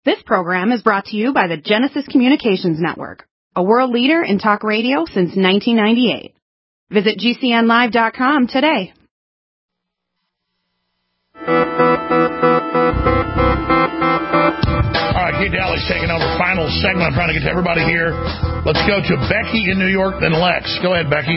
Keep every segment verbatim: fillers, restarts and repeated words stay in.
This program is brought to you by the Genesis Communications Network, a world leader in talk radio since nineteen ninety-eight. Visit G C N live dot com today. All right, Kate Daly's taking over. Final segment. I'm trying to get to everybody here. Let's go to Becky in New York, then Lex. Go ahead, Becky.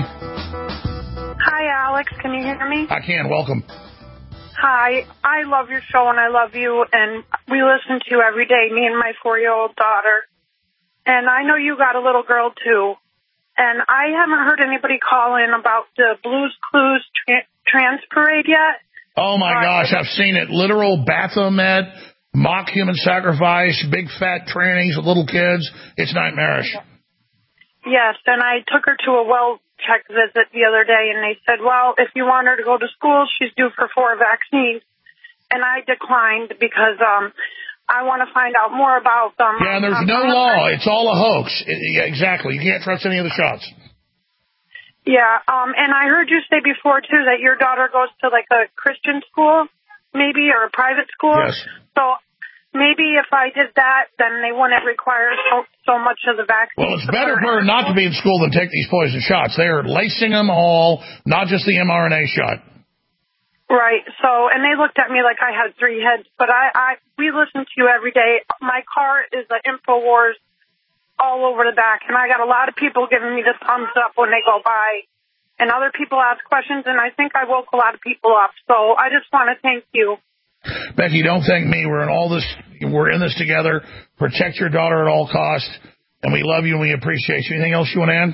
Hi, Alex. Can you hear me? I can. Welcome. Hi. I love your show, and I love you, and we listen to you every day, me and my four-year-old daughter. And I know you got a little girl, too. And I haven't heard anybody call in about the Blues Clues tra- trans parade yet. Oh, my uh, gosh. I've seen it. Literal Baphomet, mock human sacrifice, big fat trainings with little kids. It's nightmarish. Yes, and I took her to a well check visit the other day, and they said, well, if you want her to go to school, she's due for four vaccines. And I declined because um, I want to find out more about them. Yeah, and there's um, no law. It's all a hoax. It, yeah, exactly. You can't trust any of the shots. Yeah, um, and I heard you say before, too, that your daughter goes to, like, a Christian school, maybe, or a private school. Yes. So maybe if I did that, then they wouldn't require so, so much of the vaccine. Well, it's better for her not to be in school than take these poison shots. They are lacing them all, not just the mRNA shot. Right. So, and they looked at me like I had three heads. But I, I we listen to you every day. My car is an InfoWars all over the back, and I got a lot of people giving me the thumbs up when they go by. And other people ask questions, and I think I woke a lot of people up. So I just want to thank you. Becky, don't thank me. We're in all this. We're in this together. Protect your daughter at all costs, and we love you and we appreciate you. Anything else you want to add?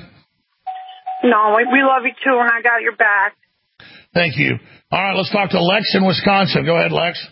No, we, we love you too, and I got your back. Thank you. All right, let's talk to Lex in Wisconsin. Go ahead, Lex.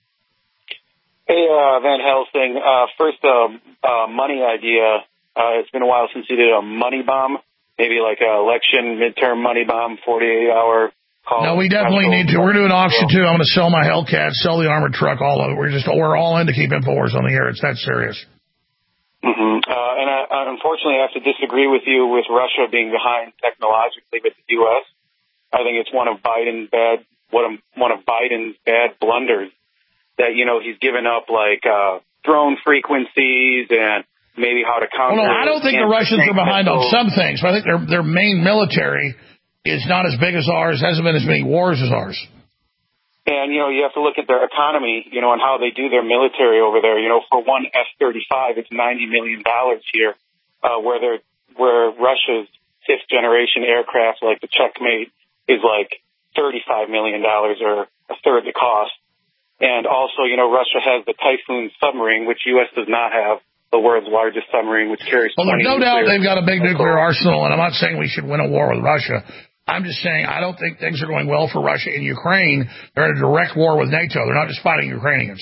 Hey, uh, Van Helsing. Uh, first, uh, uh, money idea. Uh, it's been a while since you did a money bomb, maybe like an election midterm money bomb, forty-eight hour. Call. No, we definitely need to. We're doing an auction, too. I'm going to sell my Hellcat, sell the armored truck, all of it. We're just we're all in to keep InfoWars on the air. It's that serious. Mm-hmm. Uh, and I, unfortunately, I have to disagree with you with Russia being behind technologically with the U S. I think it's one of Biden's bad, one of, one of Biden's bad blunders that, you know, he's given up, like, uh, drone frequencies and maybe how to counter. Well, no, I don't think the Russians are behind on some things, but I think their their main military is not as big as ours, hasn't been as many wars as ours. And, you know, you have to look at their economy, you know, and how they do their military over there. You know, for one F thirty-five, it's ninety million dollars here, uh, where they're, where Russia's fifth generation aircraft, like the Checkmate, is like thirty-five million dollars or a third the cost. And also, you know, Russia has the Typhoon submarine, which U S does not have, the world's largest submarine, which carries Well, there's no doubt they've got a big nuclear cool. arsenal, and I'm not saying we should win a war with Russia. I'm just saying I don't think things are going well for Russia in Ukraine. They're in a direct war with NATO. They're not just fighting Ukrainians.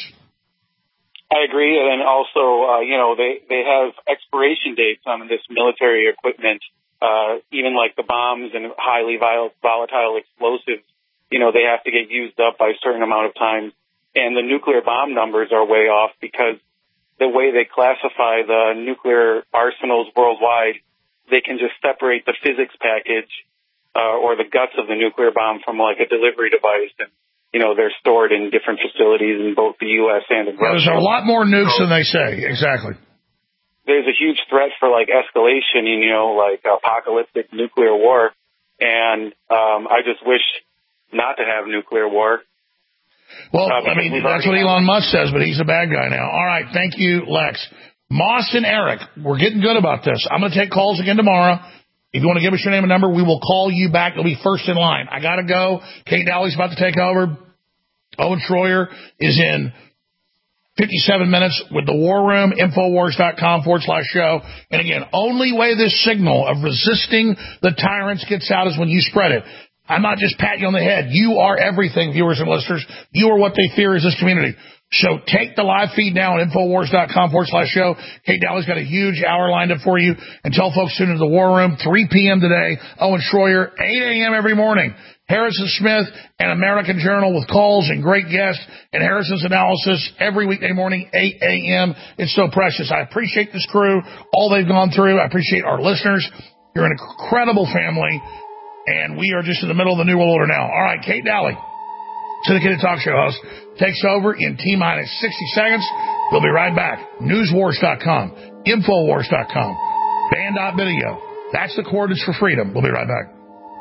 I agree. And also, uh, you know, they, they have expiration dates on this military equipment, uh, even like the bombs and highly vol- volatile explosives. You know, they have to get used up by a certain amount of time. And the nuclear bomb numbers are way off because the way they classify the nuclear arsenals worldwide, they can just separate the physics package uh, or the guts of the nuclear bomb from like a delivery device. And, you know, they're stored in different facilities in both the U S and in yeah, Russia. There's a lot more nukes so, than they say. Exactly. There's a huge threat for like escalation, you know, like apocalyptic nuclear war. And um, I just wish not to have nuclear war. Well, uh, I mean, that's what Elon Musk says, but he's a bad guy now. All right. Thank you, Lex. Moss and Eric, we're getting good about this. I'm going to take calls again tomorrow. If you want to give us your name and number, we will call you back. You'll be first in line. I got to go. Kate Dalley's about to take over. Owen Schroyer is in fifty-seven minutes with the War Room, Infowars.com forward slash show. And again, only way this signal of resisting the tyrants gets out is when you spread it. I'm not just patting you on the head. You are everything, viewers and listeners. You are what they fear is this community. So take the live feed now at Infowars.com forward slash show. Kate Dalley's got a huge hour lined up for you. And tell folks tune into the War Room, three p.m. today. Owen Schroyer, eight a.m. every morning. Harrison Smith and American Journal with calls and great guests. And Harrison's analysis every weekday morning, eight a.m. It's so precious. I appreciate this crew, all they've gone through. I appreciate our listeners. You're an incredible family. And we are just in the middle of the New World Order now. All right, Kate Dalley. syndicated talk show host, takes over in T-minus sixty seconds. We'll be right back. Newswars dot com, Infowars dot com, Band dot video. That's the coordinates for freedom. We'll be right back.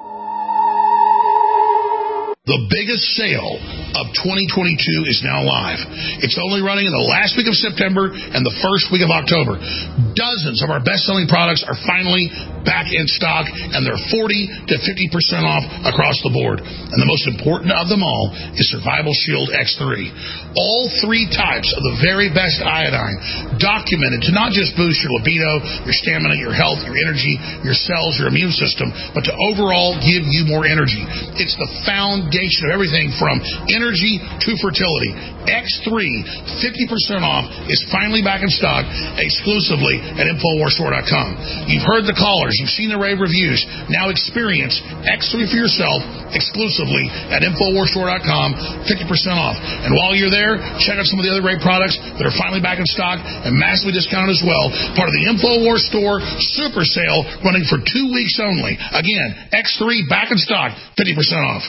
The biggest sale of twenty twenty-two is now live. It's only running in the last week of September and the first week of October. Dozens of our best-selling products are finally back in stock, and they're forty to fifty percent off across the board. And the most important of them all is Survival Shield X three. All three types of the very best iodine, documented to not just boost your libido, your stamina, your health, your energy, your cells, your immune system, but to overall give you more energy. It's the foundation of everything from energy to fertility. X three, fifty percent off, is finally back in stock exclusively at Infowars Store dot com. You've heard the callers. You've seen the rave reviews. Now experience X three for yourself exclusively at Infowars Store dot com, fifty percent off. And while you're there, check out some of the other great products that are finally back in stock and massively discounted as well. Part of the Infowars Store Super Sale running for two weeks only. Again, X three back in stock, fifty percent off.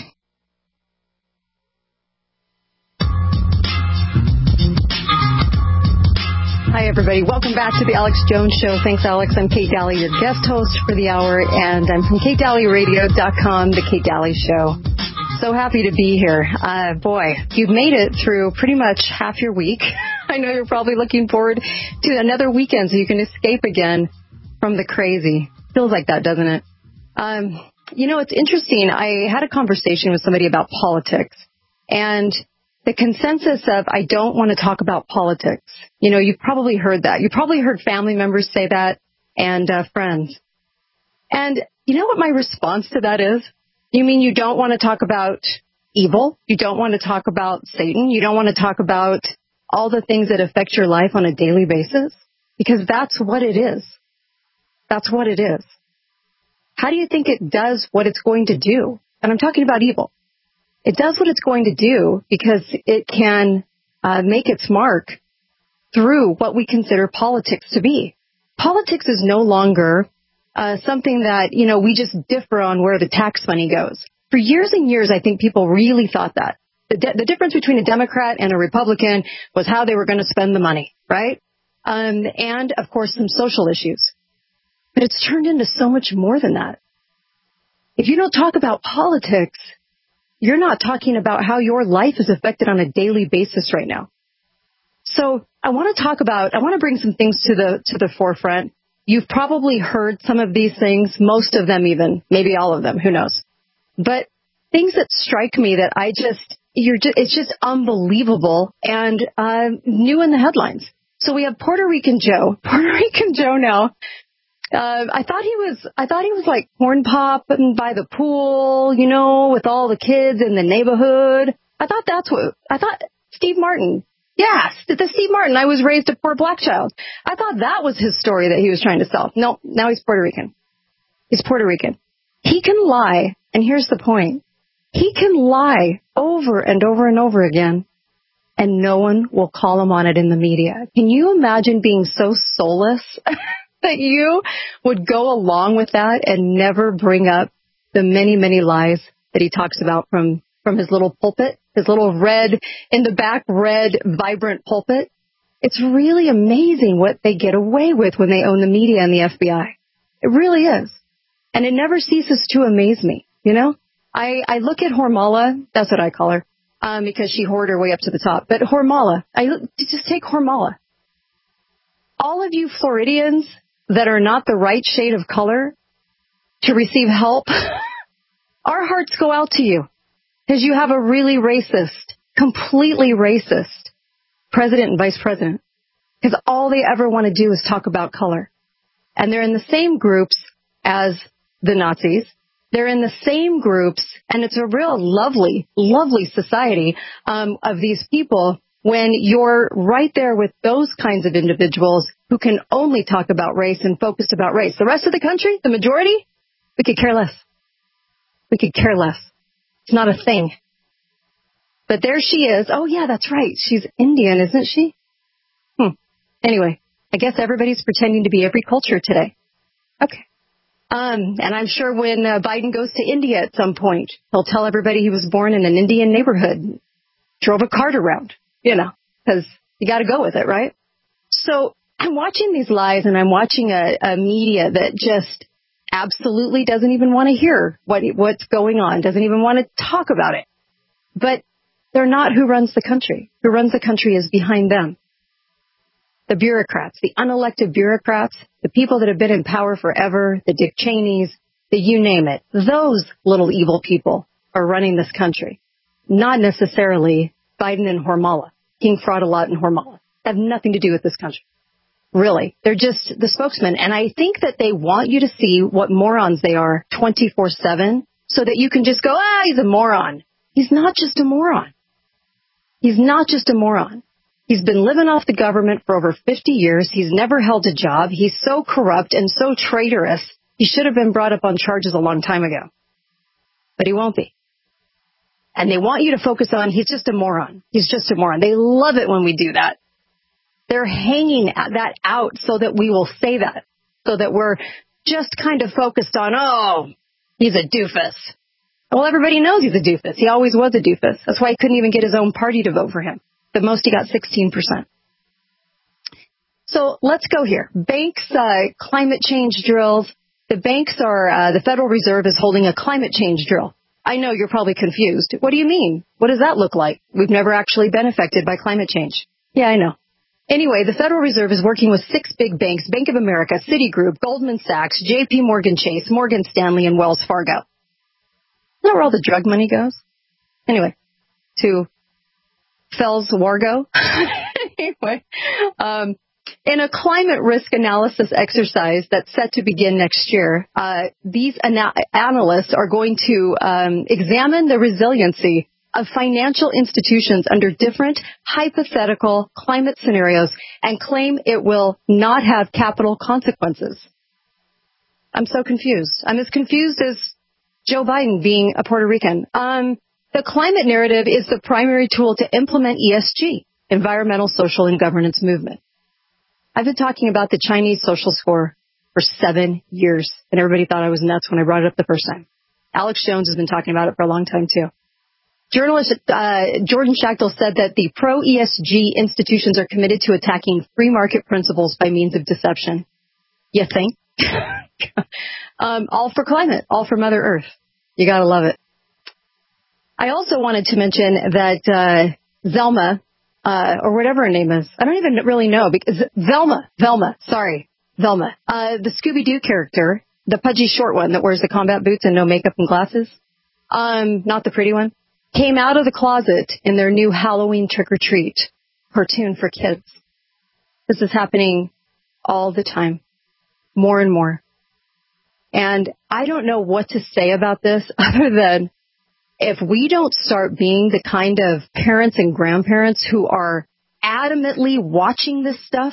Hi, everybody. Welcome back to the Alex Jones Show. Thanks, Alex. I'm Kate Daly, your guest host for the hour, and I'm from Kate Daly Radio dot com, The Kate Daly Show. So happy to be here. Uh, boy, you've made it through pretty much half your week. I know you're probably looking forward to another weekend so you can escape again from the crazy. Feels like that, doesn't it? Um, you know, it's interesting. I had a conversation with somebody about politics, and the consensus of, I don't want to talk about politics. You know, you've probably heard that. You probably heard family members say that, and uh, friends. And you know what my response to that is? You mean you don't want to talk about evil? You don't want to talk about Satan? You don't want to talk about all the things that affect your life on a daily basis? Because that's what it is. That's what it is. How do you think it does what it's going to do? And I'm talking about evil. It does what it's going to do because it can uh, make its mark through what we consider politics to be. Politics is no longer uh, something that, you know, we just differ on where the tax money goes. For years and years, I think people really thought that. The, de- the difference between a Democrat and a Republican was how they were going to spend the money, right? Um, and, of course, some social issues. But it's turned into so much more than that. If you don't talk about politics, you're not talking about how your life is affected on a daily basis right now. So I want to talk about, I want to bring some things to the to the forefront. You've probably heard some of these things, most of them even, maybe all of them, who knows. But things that strike me that I just, you're just, it's just unbelievable and uh, new in the headlines. So we have Puerto Rican Joe. Puerto Rican Joe now. Uh, I thought he was, I thought he was like corn popping by the pool, you know, with all the kids in the neighborhood. I thought that's what, I thought Steve Martin. Yes, the Steve Martin. I was raised a poor black child. I thought that was his story that he was trying to sell. No, now he's Puerto Rican. He's Puerto Rican. He can lie. And here's the point. He can lie over and over and over again, and no one will call him on it in the media. Can you imagine being so soulless that you would go along with that and never bring up the many, many lies that he talks about from, from his little pulpit, his little red, in the back, red, vibrant pulpit? It's really amazing what they get away with when they own the media and the F B I. It really is. And it never ceases to amaze me, you know? I, I look at Hormala, that's what I call her, um, because she whored her way up to the top. But Hormala, I just take Hormala. All of you Floridians that are not the right shade of color to receive help, our hearts go out to you because you have a really racist, completely racist president and vice president, because all they ever want to do is talk about color. And they're in the same groups as the Nazis. They're in the same groups, and it's a real lovely, lovely society um, of these people when you're right there with those kinds of individuals who can only talk about race and focused about race. The rest of the country, the majority, we could care less. We could care less. It's not a thing. But there she is. Oh, yeah, that's right. She's Indian, isn't she? Hmm. Anyway, I guess everybody's pretending to be every culture today. Okay. Um, and I'm sure when uh, Biden goes to India at some point, he'll tell everybody he was born in an Indian neighborhood, drove a cart around, you know, because you got to go with it, right? So I'm watching these lies, and I'm watching a, a media that just absolutely doesn't even want to hear what what's going on, doesn't even want to talk about it. But they're not who runs the country. Who runs the country is behind them. The bureaucrats, the unelected bureaucrats, the people that have been in power forever, the Dick Cheneys, the you name it. Those little evil people are running this country. Not necessarily Biden and Hormala, King Fraud-a-Lot and Hormala. Have nothing to do with this country. Really. They're just the spokesman. And I think that they want you to see what morons they are twenty-four seven so that you can just go, ah, he's a moron. He's not just a moron. He's not just a moron. He's been living off the government for over fifty years. He's never held a job. He's so corrupt and so traitorous. He should have been brought up on charges a long time ago. But he won't be. And they want you to focus on, he's just a moron. He's just a moron. They love it when we do that. They're hanging that out so that we will say that. So that we're just kind of focused on, oh, he's a doofus. Well, everybody knows he's a doofus. He always was a doofus. That's why he couldn't even get his own party to vote for him. The most he got sixteen percent. So let's go here. Banks, uh, climate change drills. The banks are, uh, the Federal Reserve is holding a climate change drill. I know you're probably confused. What do you mean? What does that look like? We've never actually been affected by climate change. Yeah, I know. Anyway, the Federal Reserve is working with six big banks, Bank of America, Citigroup, Goldman Sachs, J P Morgan Chase, Morgan Stanley, and Wells Fargo. Isn't that where all the drug money goes? Anyway, to Fells Wargo. Anyway, um, in a climate risk analysis exercise that's set to begin next year, uh, these ana- analysts are going to um, examine the resiliency of financial institutions under different hypothetical climate scenarios and claim it will not have capital consequences. I'm so confused. I'm as confused as Joe Biden being a Puerto Rican. Um, the climate narrative is the primary tool to implement E S G, environmental, social, and governance movement. I've been talking about the Chinese social score for seven years, and everybody thought I was nuts when I brought it up the first time. Alex Jones has been talking about it for a long time, too. Journalist uh, Jordan Schachtel said that the pro-E S G institutions are committed to attacking free market principles by means of deception. You think? um, all for climate, all for Mother Earth. You gotta love it. I also wanted to mention that uh, Velma, uh, or whatever her name is, I don't even really know, because Velma, Velma, sorry, Velma, uh, the Scooby-Doo character, the pudgy short one that wears the combat boots and no makeup and glasses, um, not the pretty one, came out of the closet in their new Halloween trick-or-treat cartoon for kids. This is happening all the time, more and more. And I don't know what to say about this other than if we don't start being the kind of parents and grandparents who are adamantly watching this stuff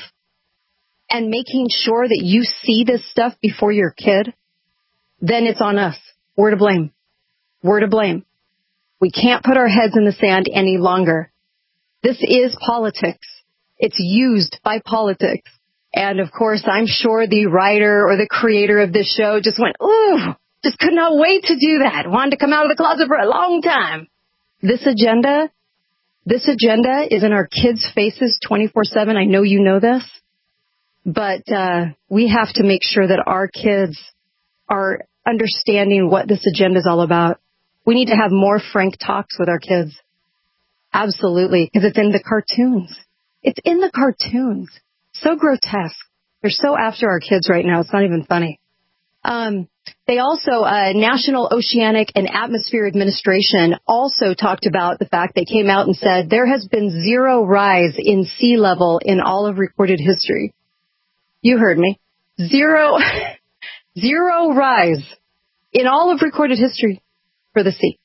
and making sure that you see this stuff before your kid, then it's on us. We're to blame. We're to blame. We can't put our heads in the sand any longer. This is politics. It's used by politics. And, of course, I'm sure the writer or the creator of this show just went, ooh, just could not wait to do that. Wanted to come out of the closet for a long time. This agenda, this agenda is in our kids' faces twenty-four seven. I know you know this. But uh, we have to make sure that our kids are understanding what this agenda is all about. We need to have more frank talks with our kids. Absolutely, because it's in the cartoons. It's in the cartoons. So grotesque. They're so after our kids right now. It's not even funny. Um, they also, uh, National Oceanic and Atmosphere Administration also talked about the fact they came out and said there has been zero rise in sea level in all of recorded history. You heard me. Zero, zero rise in all of recorded history for the sea.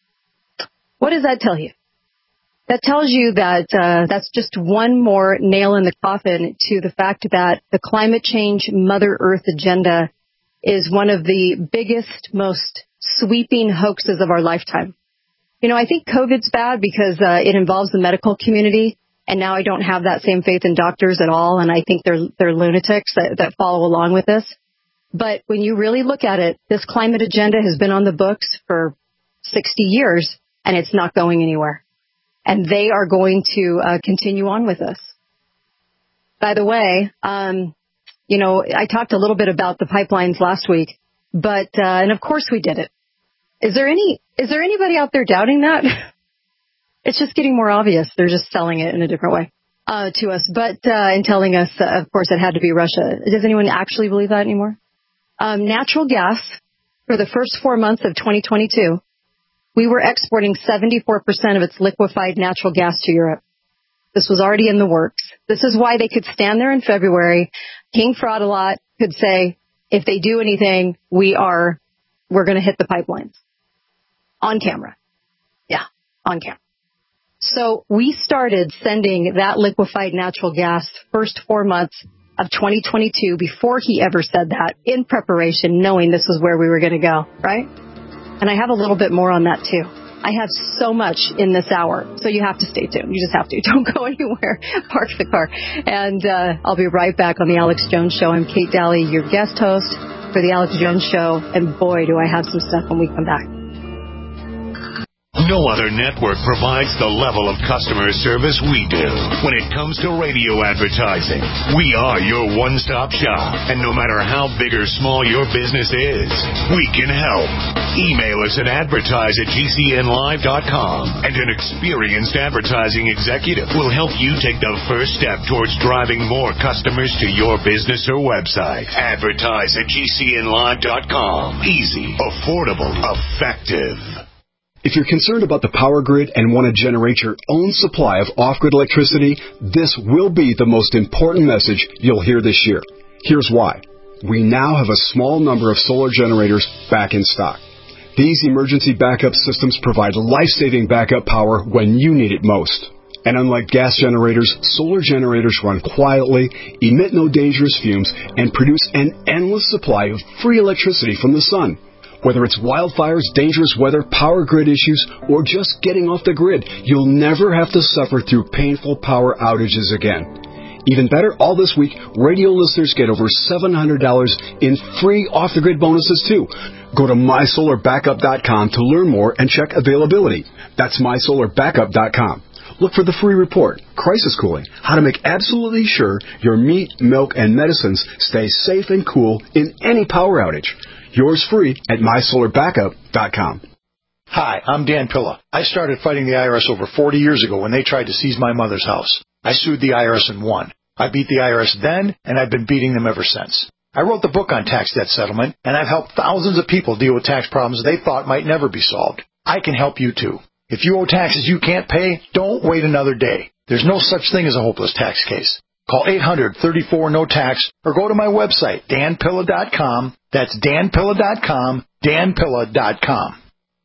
What does that tell you? That tells you that uh, that's just one more nail in the coffin to the fact that the climate change Mother Earth agenda is one of the biggest, most sweeping hoaxes of our lifetime. You know, I think COVID's bad because uh, it involves the medical community, and now I don't have that same faith in doctors at all, and I think they're they're lunatics that, that follow along with this. But when you really look at it, this climate agenda has been on the books for sixty years, and it's not going anywhere. And they are going to uh, continue on with us. By the way, um, you know, I talked a little bit about the pipelines last week, but uh, and of course we did it. Is there any is there anybody out there doubting that? It's just getting more obvious. They're just selling it in a different way uh, to us, but uh, and telling us, uh, of course, it had to be Russia. Does anyone actually believe that anymore? Um, natural gas for the first four months of twenty twenty-two, we were exporting seventy-four percent of its liquefied natural gas to Europe. This was already in the works. This is why they could stand there in February. King Fraud-A-Lot could say, if they do anything, we are, we're going to hit the pipelines. On camera. Yeah, on camera. So we started sending that liquefied natural gas first four months of twenty twenty-two before he ever said that, in preparation, knowing this was where we were going to go, right? And I have a little bit more on that, too. I have so much in this hour, so you have to stay tuned. You just have to. Don't go anywhere. Park the car. And uh, I'll be right back on The Alex Jones Show. I'm Kate Daly, your guest host for The Alex Jones Show. And boy, do I have some stuff when we come back. No other network provides the level of customer service we do when it comes to radio advertising. We are your one-stop shop, and no matter how big or small your business is, we can help. Email us at advertise at G C N live dot com, and an experienced advertising executive will help you take the first step towards driving more customers to your business or website. Advertise at G C N live dot com. Easy, affordable, effective. If you're concerned about the power grid and want to generate your own supply of off-grid electricity, this will be the most important message you'll hear this year. Here's why. We now have a small number of solar generators back in stock. These emergency backup systems provide life-saving backup power when you need it most. And unlike gas generators, solar generators run quietly, emit no dangerous fumes, and produce an endless supply of free electricity from the sun. Whether it's wildfires, dangerous weather, power grid issues, or just getting off the grid, you'll never have to suffer through painful power outages again. Even better, all this week, radio listeners get over seven hundred dollars in free off-the-grid bonuses, too. Go to my solar backup dot com to learn more and check availability. That's my solar backup dot com. Look for the free report, Crisis Cooling, how to make absolutely sure your meat, milk, and medicines stay safe and cool in any power outage. Yours free at my solar backup dot com. Hi, I'm Dan Pilla. I started fighting the I R S over forty years ago when they tried to seize my mother's house. I sued the I R S and won. I beat the I R S then, and I've been beating them ever since. I wrote the book on tax debt settlement, and I've helped thousands of people deal with tax problems they thought might never be solved. I can help you, too. If you owe taxes you can't pay, don't wait another day. There's no such thing as a hopeless tax case. Call eight hundred, thirty-four, no tax or go to my website, dan pilla dot com. That's dan pilla dot com, dan pilla dot com.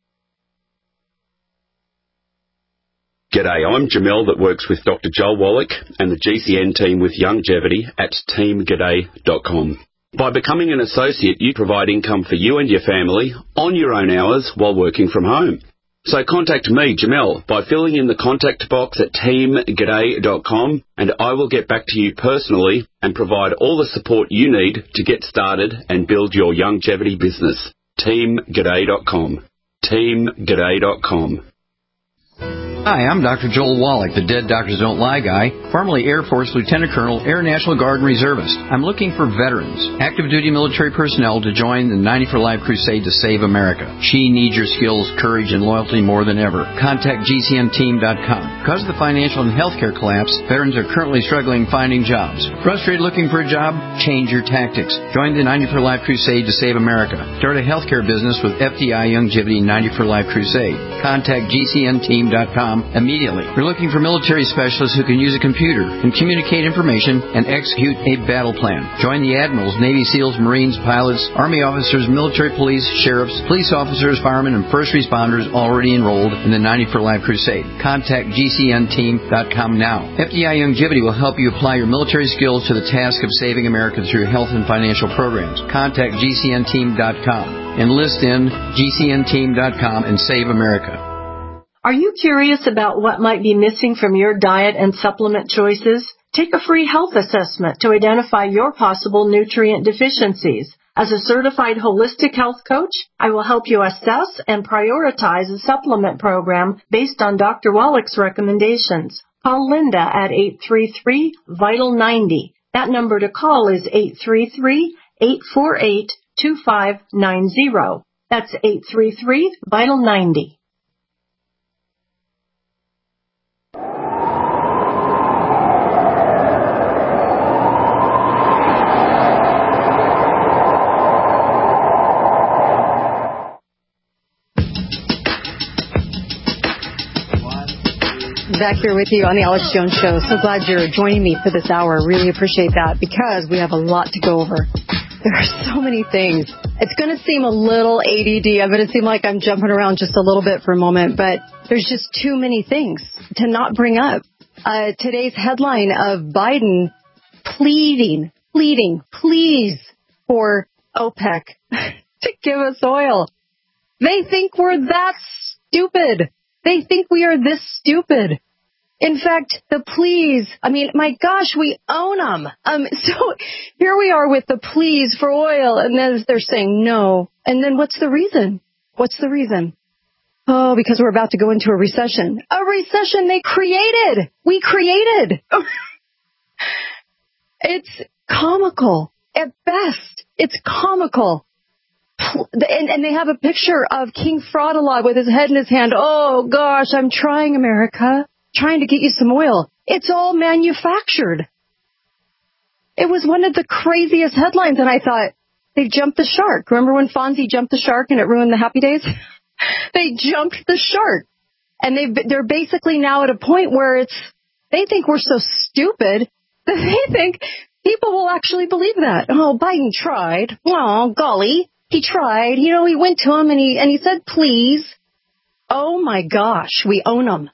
G'day, I'm Jamel that works with Doctor Joel Wallach and the G C N team with Longevity at team g'day dot com. By becoming an associate, you provide income for you and your family on your own hours while working from home. So contact me, Jamel, by filling in the contact box at team g'day dot com, and I will get back to you personally and provide all the support you need to get started and build your longevity business. team g'day dot com. team g'day dot com. Hi, I'm Doctor Joel Wallach, the Dead Doctors Don't Lie guy, formerly Air Force Lieutenant Colonel, Air National Guard and Reservist. I'm looking for veterans, active duty military personnel to join the ninety for Life crusade to save America. She needs your skills, courage, and loyalty more than ever. Contact G C N team dot com. Because of the financial and healthcare collapse, veterans are currently struggling finding jobs. Frustrated looking for a job? Change your tactics. Join the ninety for Life crusade to save America. Start a healthcare business with F D I Longevity ninety for Life crusade. Contact G C N team dot com immediately. We're looking for military specialists who can use a computer and communicate information and execute a battle plan. Join the admirals, Navy SEALs, Marines, pilots, Army officers, military police, sheriffs, police officers, firemen, and first responders already enrolled in the ninety for Life crusade. Contact G C N team dot com now. F D I Longevity will help you apply your military skills to the task of saving America through health and financial programs. Contact G C N team dot com. Enlist in G C N team dot com and save America. Are you curious about what might be missing from your diet and supplement choices? Take a free health assessment to identify your possible nutrient deficiencies. As a certified holistic health coach, I will help you assess and prioritize a supplement program based on Doctor Wallach's recommendations. Call Linda at eight three three, vital ninety. That number to call is eight three three, eight four eight, two five nine zero. That's eight three three, vital ninety. Back here with you on the Alex Jones Show. So glad you're joining me for this hour. Really appreciate that because we have a lot to go over. There are so many things. It's going to seem a little A D D. I'm going to seem like I'm jumping around just a little bit for a moment, but there's just too many things to not bring up. Uh, today's headline of Biden pleading, pleading, please for OPEC to give us oil. They think we're that stupid. They think we are this stupid. In fact, the pleas, I mean, my gosh, we own them. Um, so here we are with the pleas for oil, and then they're saying no. And then what's the reason? What's the reason? Oh, because we're about to go into a recession. A recession they created. We created. It's comical. At best, it's comical. And, and they have a picture of King Fraud-a-Lot with his head in his hand. Oh, gosh, I'm trying, America. Trying to get you some oil. It's all manufactured. It was one of the craziest headlines, and I thought, they jumped the shark. Remember when Fonzie jumped the shark and it ruined the Happy Days? They jumped the shark. And they they're basically now at a point where it's they think we're so stupid that they think people will actually believe that. Oh, Biden tried. Well, golly, he tried. You know, he went to him and he and he said, please. Oh, my gosh, we own him.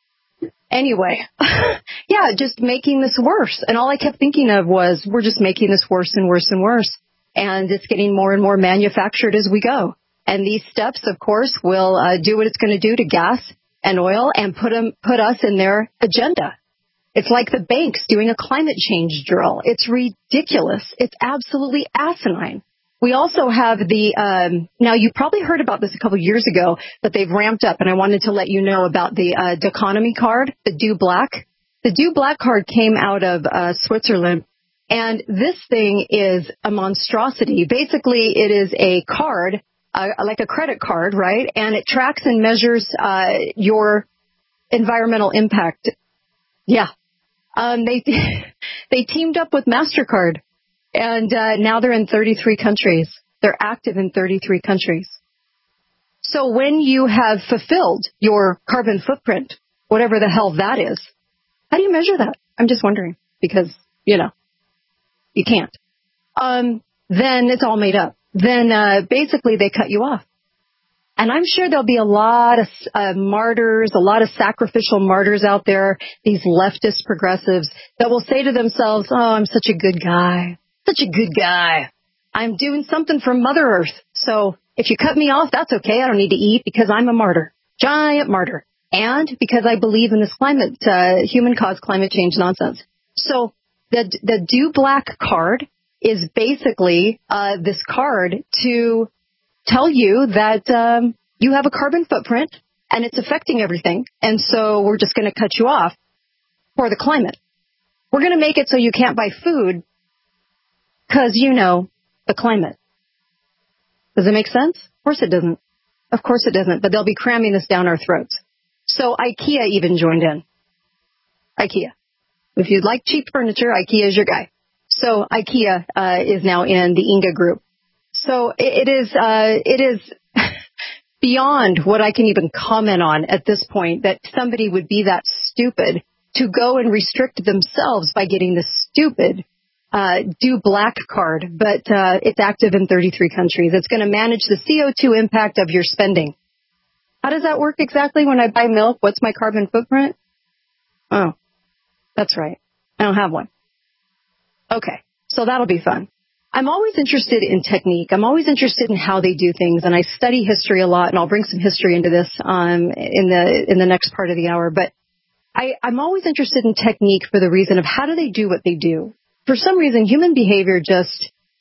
Anyway, yeah, just making this worse. And all I kept thinking of was we're just making this worse and worse and worse. And it's getting more and more manufactured as we go. And these steps, of course, will uh, do what it's going to do to gas and oil and put them, put us in their agenda. It's like the banks doing a climate change drill. It's ridiculous. It's absolutely asinine. We also have the, um, now you probably heard about this a couple years ago, but they've ramped up, and I wanted to let you know about the uh, Deconomy card, the Do Black. The Do Black card came out of uh, Switzerland, and this thing is a monstrosity. Basically, it is a card, uh, like a credit card, right? And it tracks and measures uh, your environmental impact. Yeah. Um, they they teamed up with MasterCard. And uh, now they're in thirty-three countries. They're active in thirty-three countries. So when you have fulfilled your carbon footprint, whatever the hell that is, how do you measure that? I'm just wondering because, you know, you can't. Um, then it's all made up. Then uh, basically they cut you off. And I'm sure there'll be a lot of uh, martyrs, a lot of sacrificial martyrs out there, these leftist progressives that will say to themselves, oh, I'm such a good guy. Such a good guy. I'm doing something for Mother Earth. So if you cut me off, that's okay. I don't need to eat because I'm a martyr. Giant martyr. And because I believe in this climate, uh, human-caused climate change nonsense. So the the Do Black card is basically uh, this card to tell you that um, you have a carbon footprint and it's affecting everything. And so we're just going to cut you off for the climate. We're going to make it so you can't buy food because, you know, the climate. Does it make sense? Of course it doesn't. Of course it doesn't. But they'll be cramming this down our throats. So IKEA even joined in. IKEA. If you'd like cheap furniture, IKEA is your guy. So IKEA uh, is now in the Inga group. So it, it is uh, it is beyond what I can even comment on at this point that somebody would be that stupid to go and restrict themselves by getting this stupid Uh, Do Black card, but uh, it's active in thirty-three countries. It's going to manage the C O two impact of your spending. How does that work exactly when I buy milk? What's my carbon footprint? Oh, that's right. I don't have one. Okay, so that'll be fun. I'm always interested in technique. I'm always interested in how they do things, and I study history a lot, and I'll bring some history into this um, in the in the next part of the hour. But I, I'm always interested in technique for the reason of how do they do what they do? For some reason, human behavior just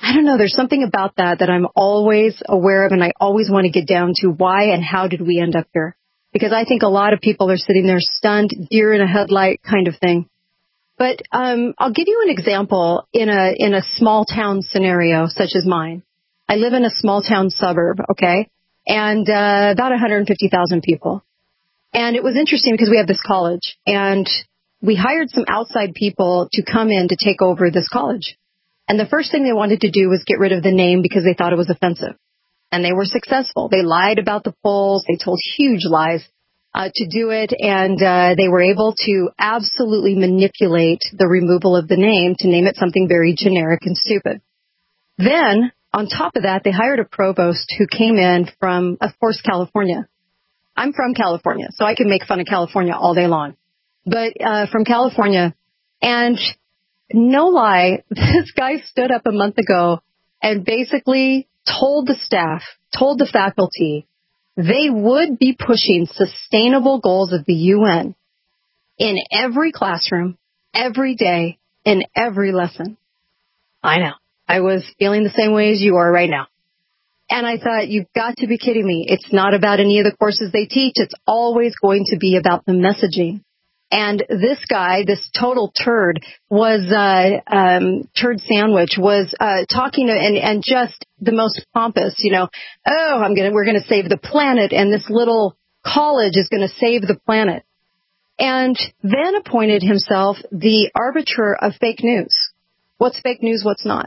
I don't know, there's something about that that I'm always aware of, and I always want to get down to why and how did we end up here. Because I think a lot of people are sitting there stunned, deer in a headlight kind of thing. But um, I'll give you an example in a in a small town scenario such as mine. I live in a small town suburb, okay, and uh, about one hundred fifty thousand people. And it was interesting because we have this college, and we hired some outside people to come in to take over this college. And the first thing they wanted to do was get rid of the name because they thought it was offensive. And they were successful. They lied about the polls. They told huge lies uh, to do it. And uh, they were able to absolutely manipulate the removal of the name to name it something very generic and stupid. Then, on top of that, they hired a provost who came in from, of course, California. I'm from California, so I can make fun of California all day long. But uh, from California, and no lie, this guy stood up a month ago and basically told the staff, told the faculty, they would be pushing sustainable goals of the U N in every classroom, every day, in every lesson. I know. I was feeling the same way as you are right now. And I thought, you've got to be kidding me. It's not about any of the courses they teach. It's always going to be about the messaging. And this guy, this total turd, was uh, um, turd sandwich, was uh, talking to, and, and just the most pompous, you know, oh, I'm gonna, we're gonna save the planet, and this little college is gonna save the planet, and then appointed himself the arbiter of fake news. What's fake news? What's not?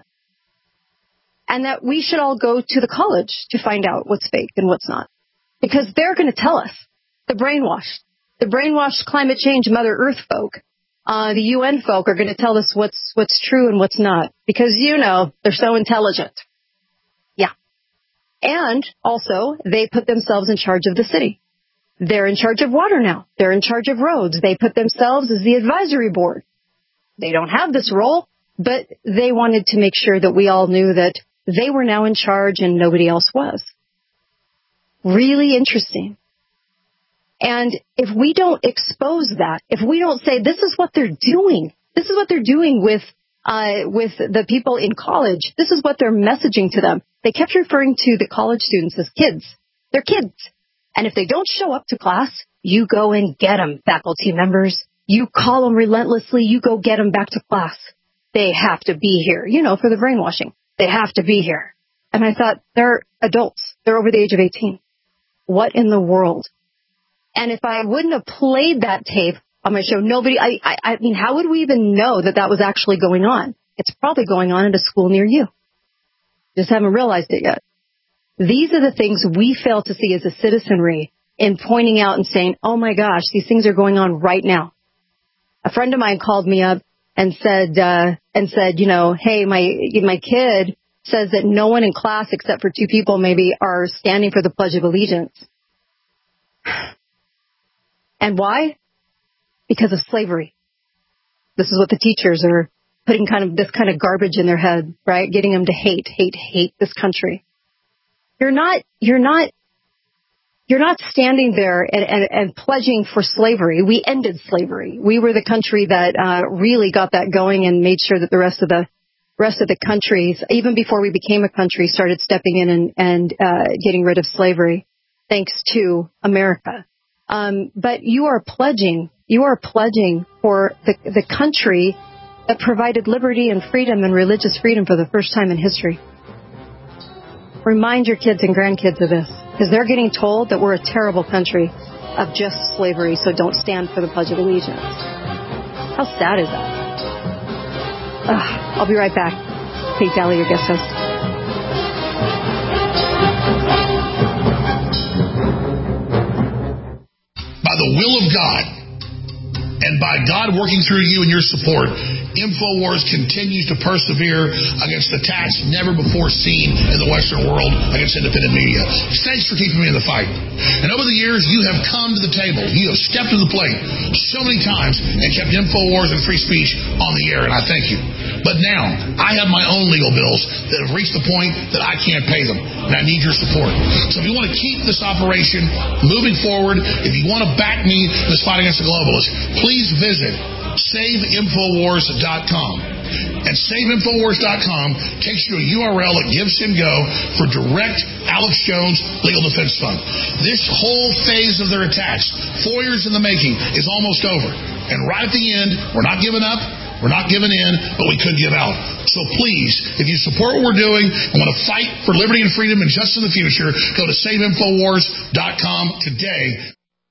And that we should all go to the college to find out what's fake and what's not, because they're going to tell us. The brainwashed. The brainwashed climate change Mother Earth folk, uh, the U N folk are going to tell us what's what's true and what's not, because, you know, they're so intelligent. Yeah. And also, they put themselves in charge of the city. They're in charge of water now. They're in charge of roads. They put themselves as the advisory board. They don't have this role, but they wanted to make sure that we all knew that they were now in charge and nobody else was. Really interesting. And if we don't expose that, if we don't say, this is what they're doing, this is what they're doing with uh, with the people in college, this is what they're messaging to them. They kept referring to the college students as kids. They're kids. And if they don't show up to class, you go and get them, faculty members. You call them relentlessly. You go get them back to class. They have to be here, you know, for the brainwashing. They have to be here. And I thought, they're adults. They're over the age of eighteen. What in the world? And if I wouldn't have played that tape on my show, nobody, I, I, I mean, how would we even know that that was actually going on? It's probably going on at a school near you. Just haven't realized it yet. These are the things we fail to see as a citizenry in pointing out and saying, oh my gosh, these things are going on right now. A friend of mine called me up and said, uh, and said, you know, hey, my, my kid says that no one in class except for two people maybe are standing for the Pledge of Allegiance. And why? Because of slavery. This is what the teachers are putting kind of this kind of garbage in their head, right? Getting them to hate, hate, hate this country. You're not, you're not, you're not standing there and, and, and pledging for slavery. We ended slavery. We were the country that uh, really got that going and made sure that the rest of the rest of the countries, even before we became a country, started stepping in and, and uh, getting rid of slavery, thanks to America. Um, but you are pledging, you are pledging for the, the country that provided liberty and freedom and religious freedom for the first time in history. Remind your kids and grandkids of this, because they're getting told that we're a terrible country of just slavery, so don't stand for the Pledge of Allegiance. How sad is that? Ugh, I'll be right back. Kate Daly, your guest host. By the will of God, and by God working through you and your support, InfoWars continues to persevere against attacks never before seen in the Western world against independent media. Thanks for keeping me in the fight. And over the years, you have come to the table. You have stepped to the plate so many times and kept InfoWars and free speech on the air, and I thank you. But now, I have my own legal bills that have reached the point that I can't pay them, and I need your support. So if you want to keep this operation moving forward, if you want to back me in this fight against the globalists, please visit save infowars dot com. And save infowars dot com takes you to a U R L that gives him go for direct Alex Jones Legal Defense Fund. This whole phase of their attacks, four years in the making, is almost over. And right at the end, we're not giving up, we're not giving in, but we could give out. So please, if you support what we're doing and want to fight for liberty and freedom and justice in the future, go to save infowars dot com today.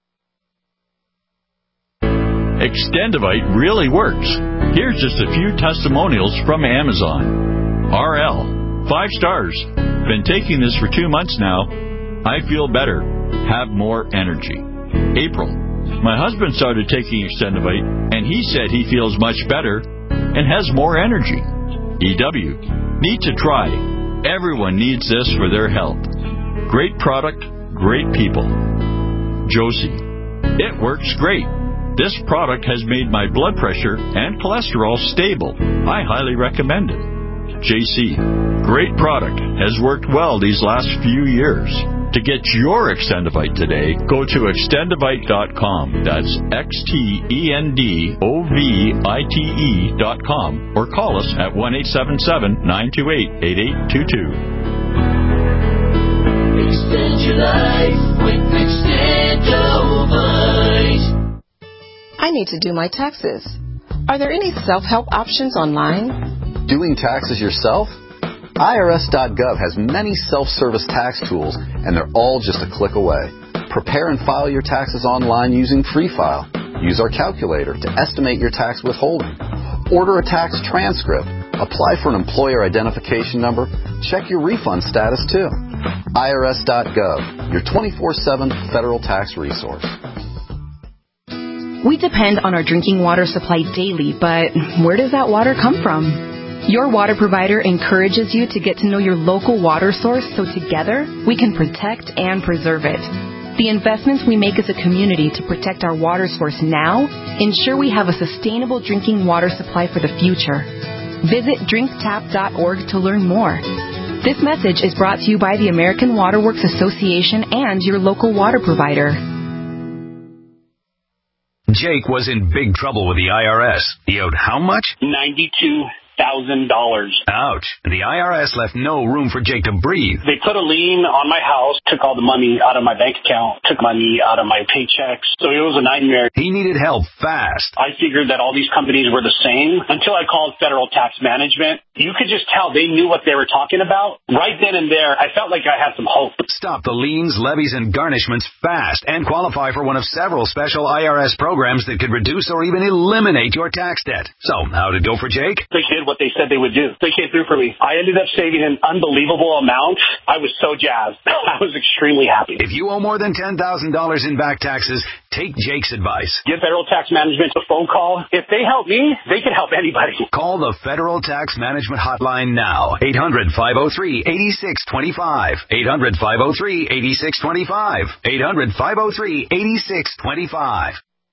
Extendivite really works. Here's just a few testimonials from Amazon. R L, five stars. Been taking this for two months now. I feel better. Have more energy. April, my husband started taking Extendivite, and he said he feels much better and has more energy. E W, need to try. Everyone needs this for their health. Great product, great people. Josie, it works great. This product has made my blood pressure and cholesterol stable. I highly recommend it. J C, great product. Has worked well these last few years. To get your Extendivite today, go to extendivite dot com. That's X T E N D O V I T E dot com. Or call us at one eight seven seven, nine two eight, eight eight two two. Extend your life with Extendivite. I need to do my taxes. Are there any self-help options online? Doing taxes yourself? I R S dot gov has many self-service tax tools, and they're all just a click away. Prepare and file your taxes online using Free File. Use our calculator to estimate your tax withholding. Order a tax transcript. Apply for an employer identification number. Check your refund status, too. I R S dot gov, your twenty-four seven federal tax resource. We depend on our drinking water supply daily, but where does that water come from? Your water provider encourages you to get to know your local water source so together we can protect and preserve it. The investments we make as a community to protect our water source now ensure we have a sustainable drinking water supply for the future. Visit drink tap dot org to learn more. This message is brought to you by the American Water Works Association and your local water provider. Jake was in big trouble with the I R S. He owed how much? ninety-two thousand dollars. Ouch. The I R S left no room for Jake to breathe. They put a lien on my house, took all the money out of my bank account, took money out of my paychecks. So it was a nightmare. He needed help fast. I figured that all these companies were the same until I called Federal Tax Management. You could just tell they knew what they were talking about. Right then and there, I felt like I had some hope. Stop the liens, levies, and garnishments fast and qualify for one of several special I R S programs that could reduce or even eliminate your tax debt. So, how'd it go for Jake? They did what they said they would do. They came through for me. I ended up saving an unbelievable amount. I was so jazzed. I was extremely happy. If you owe more than ten thousand dollars in back taxes, take Jake's advice. Give Federal Tax Management a phone call. If they help me, they can help anybody. Call the Federal Tax Management Hotline now. eight hundred, five oh three, eight six two five. eight hundred, five oh three, eight six two five. eight hundred, five oh three, eight six two five.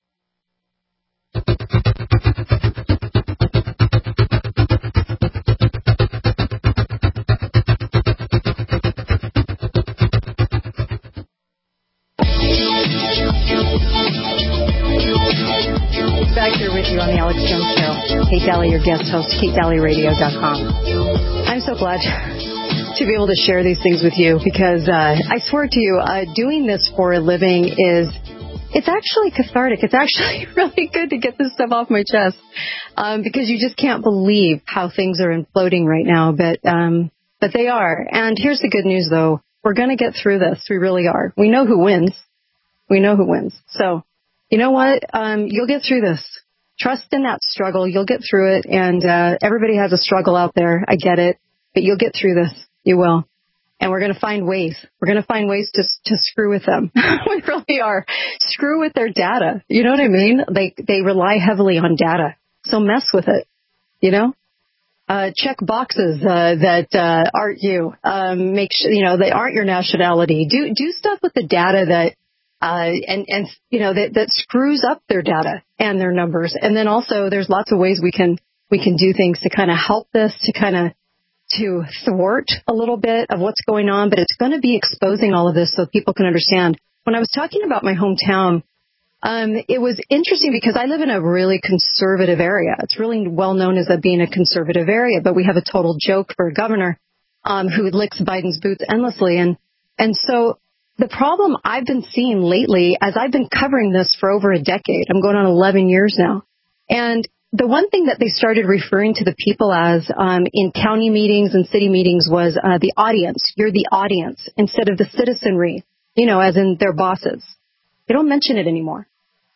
Back here with you on the Alex Jones Show. Kate Daly, your guest host, kate daly radio dot com. I'm so glad to be able to share these things with you because uh, I swear to you, uh, doing this for a living is, it's actually cathartic. It's actually really good to get this stuff off my chest um, because you just can't believe how things are imploding right now, but um, but they are. And here's the good news, though. We're going to get through this. We really are. We know who wins. We know who wins. So, you know what? Um, you'll get through this. Trust in that struggle. You'll get through it. And uh, everybody has a struggle out there. I get it. But you'll get through this. You will. And we're going to find ways. We're going to find ways to to screw with them. We really are. Screw with their data. You know what I mean? They they rely heavily on data. So mess with it. You know? Uh, check boxes uh, that uh, aren't you. Um, make sure, you know, they aren't your nationality. Do do stuff with the data that Uh, and, and, you know, that, that screws up their data and their numbers. And then also there's lots of ways we can, we can do things to kind of help this, to kind of, to thwart a little bit of what's going on. But it's going to be exposing all of this so people can understand. When I was talking about my hometown, Um, it was interesting because I live in a really conservative area. It's really well known as a, being a conservative area, but we have a total joke for a governor um, who licks Biden's boots endlessly. And, and so the problem I've been seeing lately, as I've been covering this for over a decade, I'm going on eleven years now, and the one thing that they started referring to the people as um, in county meetings and city meetings was uh, the audience. You're the audience instead of the citizenry, you know, as in their bosses. They don't mention it anymore.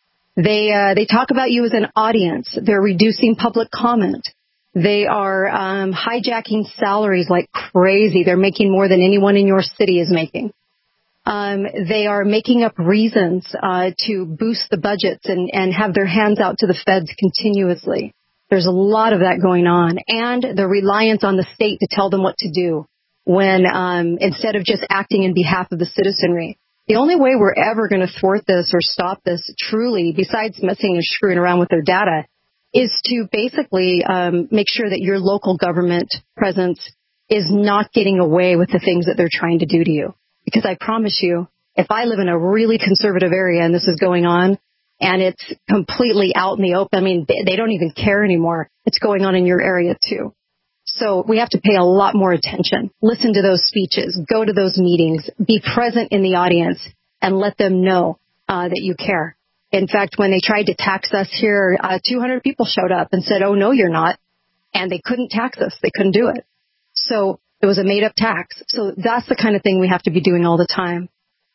They uh, they talk about you as an audience. They're reducing public comment. They are um, hijacking salaries like crazy. They're making more than anyone in your city is making. Um, they are making up reasons uh, to boost the budgets and, and have their hands out to the feds continuously. There's a lot of that going on, and the reliance on the state to tell them what to do when um, instead of just acting in behalf of the citizenry. The only way we're ever going to thwart this or stop this truly, besides messing and screwing around with their data, is to basically um, make sure that your local government presence is not getting away with the things that they're trying to do to you. Because I promise you, if I live in a really conservative area and this is going on, and it's completely out in the open, I mean, they, they don't even care anymore. It's going on in your area too. So we have to pay a lot more attention. Listen to those speeches. Go to those meetings. Be present in the audience and let them know uh, that you care. In fact, when they tried to tax us here, uh, two hundred people showed up and said, oh, no, you're not. And they couldn't tax us. They couldn't do it. So it was a made-up tax. So that's the kind of thing we have to be doing all the time.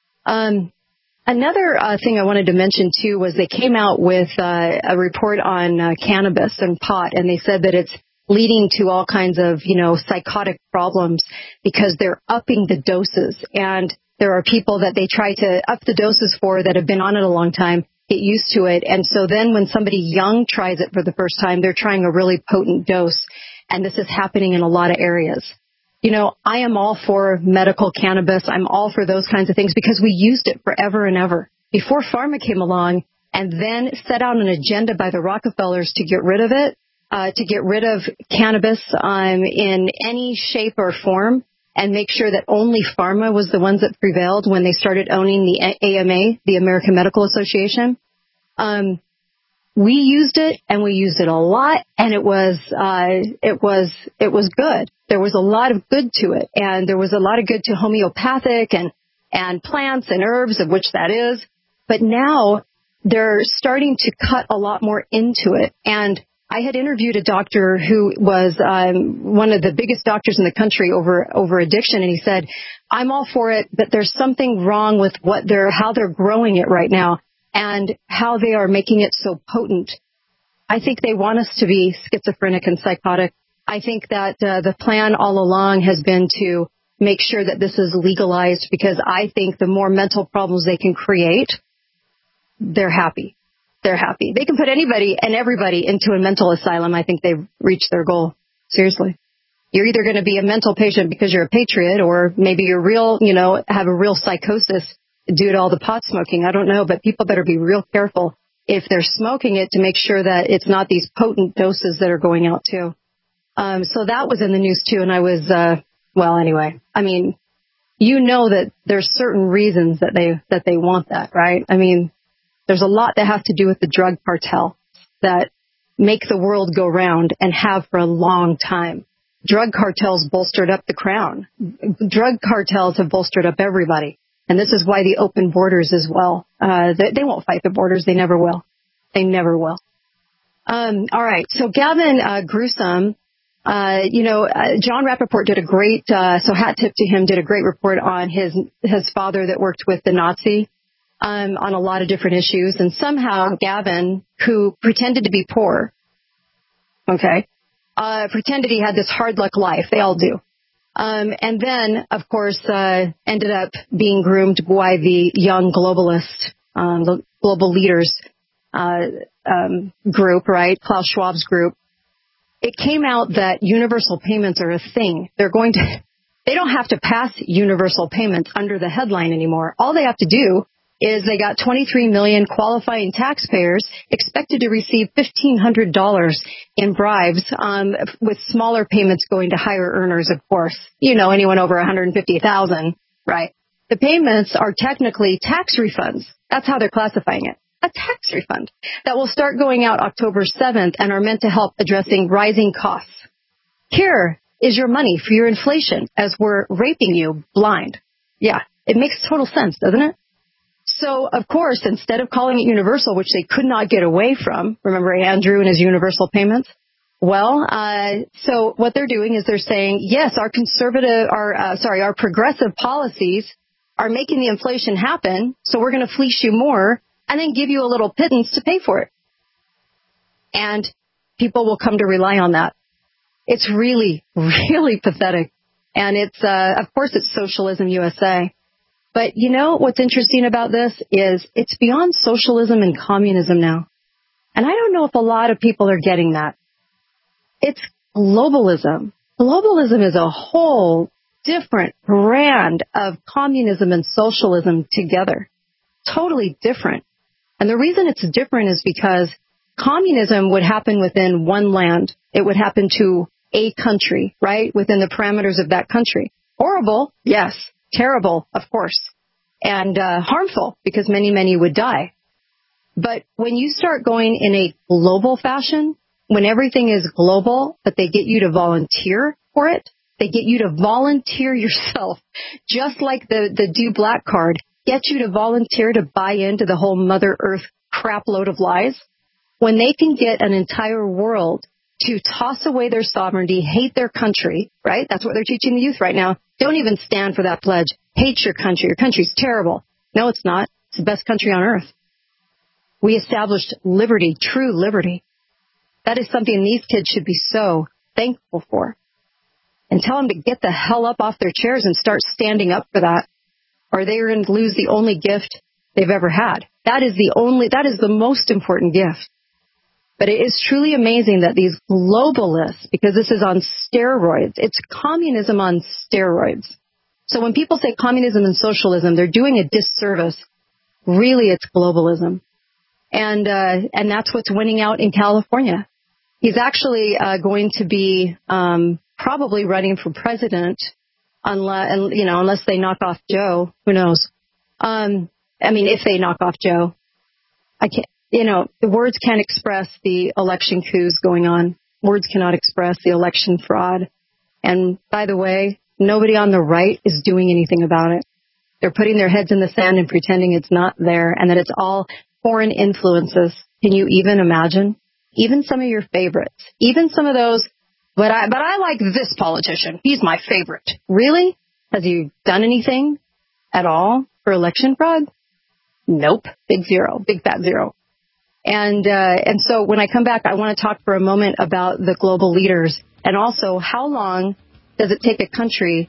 Um, another uh, thing I wanted to mention, too, was they came out with uh, a report on uh, cannabis and pot, and they said that it's leading to all kinds of, you know, psychotic problems because they're upping the doses. And there are people that they try to up the doses for that have been on it a long time, get used to it. And so then when somebody young tries it for the first time, they're trying a really potent dose. And this is happening in a lot of areas. You know, I am all for medical cannabis. I'm all for those kinds of things because we used it forever and ever before pharma came along and then set out an agenda by the Rockefellers to get rid of it. Uh, to get rid of cannabis um, in any shape or form and make sure that only pharma was the ones that prevailed when they started owning the A M A, the American Medical Association. Um, we used it and we used it a lot, and it was uh, it was it was good. There was a lot of good to it, and there was a lot of good to homeopathic and and plants and herbs, of which that is. But now they're starting to cut a lot more into it, and I had interviewed a doctor who was um, one of the biggest doctors in the country over over addiction, and he said, "I'm all for it, but there's something wrong with what they're how they're growing it right now and how they are making it so potent. I think they want us to be schizophrenic and psychotic. I think that uh, the plan all along has been to make sure that this is legalized because I think the more mental problems they can create, they're happy." They're happy. They can put anybody and everybody into a mental asylum. I think they've reached their goal. Seriously. You're either going to be a mental patient because you're a patriot, or maybe you're real, you know, have a real psychosis due to all the pot smoking. I don't know, but people better be real careful if they're smoking it to make sure that it's not these potent doses that are going out too. Um, so that was in the news too. And I was, uh, well, anyway, I mean, you know that there's certain reasons that they, that they want that, right? I mean, there's a lot that has to do with the drug cartel that make the world go round and have for a long time. Drug cartels bolstered up the crown. Drug cartels have bolstered up everybody. And this is why the open borders as well. Uh, they, they won't fight the borders. They never will. They never will. Um, all right. So Gavin uh, Newsom, uh, you know, uh, John Rappaport did a great, uh, so hat tip to him, did a great report on his, his father that worked with the Nazi. Um, on a lot of different issues, and somehow Gavin, who pretended to be poor, okay, uh, pretended he had this hard luck life. They all do. Um, and then, of course, uh, ended up being groomed by the young globalist, um, the global leaders, uh, um, group, right? Klaus Schwab's group. It came out that universal payments are a thing. They're going to, they don't have to pass universal payments under the headline anymore. All they have to do is they got twenty-three million qualifying taxpayers expected to receive fifteen hundred dollars in bribes, um, with smaller payments going to higher earners, of course. You know, anyone over one hundred fifty thousand dollars, right? The payments are technically tax refunds. That's how they're classifying it. a tax refund that will start going out October seventh and are meant to help addressing rising costs. Here is your money for your inflation as we're raping you blind. Yeah, it makes total sense, doesn't it? So, of course, instead of calling it universal, which they could not get away from, remember Andrew and his universal payments? Well, uh, so what they're doing is they're saying, yes, our conservative, our, uh, sorry, our progressive policies are making the inflation happen, so we're going to fleece you more and then give you a little pittance to pay for it. And people will come to rely on that. It's really, really pathetic. And it's, uh, of course, it's Socialism U S A. But you know what's interesting about this is it's beyond socialism and communism now. And I don't know if a lot of people are getting that. It's globalism. Globalism is a whole different brand of communism and socialism together. Totally different. And the reason it's different is because communism would happen within one land. It would happen to a country, right? Within the parameters of that country. Horrible, yes. Terrible, of course. And uh, harmful, because many, many would die. But when you start going in a global fashion, when everything is global, but they get you to volunteer for it, they get you to volunteer yourself, just like the, the Do Black card, get you to volunteer to buy into the whole Mother Earth crap load of lies. When they can get an entire world to toss away their sovereignty, hate their country, right? That's what they're teaching the youth right now. Don't even stand for that pledge. Hate your country. Your country's terrible. No, it's not. It's the best country on earth. We established liberty, true liberty. That is something these kids should be so thankful for. And tell them to get the hell up off their chairs and start standing up for that, or they're going to lose the only gift they've ever had. That is the only, that is the most important gift. But it is truly amazing that these globalists, because this is on steroids, it's communism on steroids. So when people say communism and socialism, they're doing a disservice. Really, it's globalism. And uh, and that's what's winning out in California. He's actually uh, going to be um, probably running for president, unless you know, unless they knock off Joe. Who knows? Um, I mean, if they knock off Joe, I can't. You know, the words can't express the election coups going on. Words cannot express the election fraud. And by the way, nobody on the right is doing anything about it. They're putting their heads in the sand and pretending it's not there and that it's all foreign influences. Can you even imagine? Even some of your favorites, even some of those, but I, but I like this politician. He's my favorite. Really? Has he done anything at all for election fraud? Nope. Big zero. Big fat zero. And, uh, and so when I come back, I want to talk for a moment about the global leaders and also how long does it take a country